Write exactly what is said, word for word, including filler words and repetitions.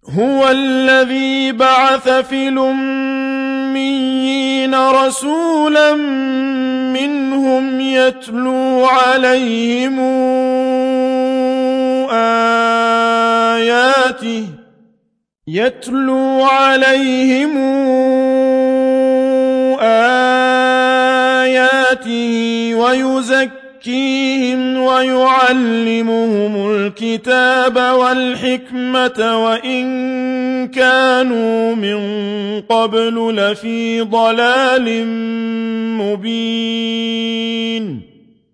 هُوَ الَّذِي بَعَثَ فِي الْأُمِّيِّينَ رَسُولًا مِّنْهُمْ يَتْلُو عَلَيْهِمْ آيَاتِهِ يَتْلُو عَلَيْهِمْ آيَاتِهِ وَيُزَكِّيهِمْ وَيُعَلِّمُهُمُ الْكِتَابَ وَالْحِكْمَةَ وَإِن كَانُوا مِن قَبْلُ لَفِي ضَلَالٍ مُّبِينٍ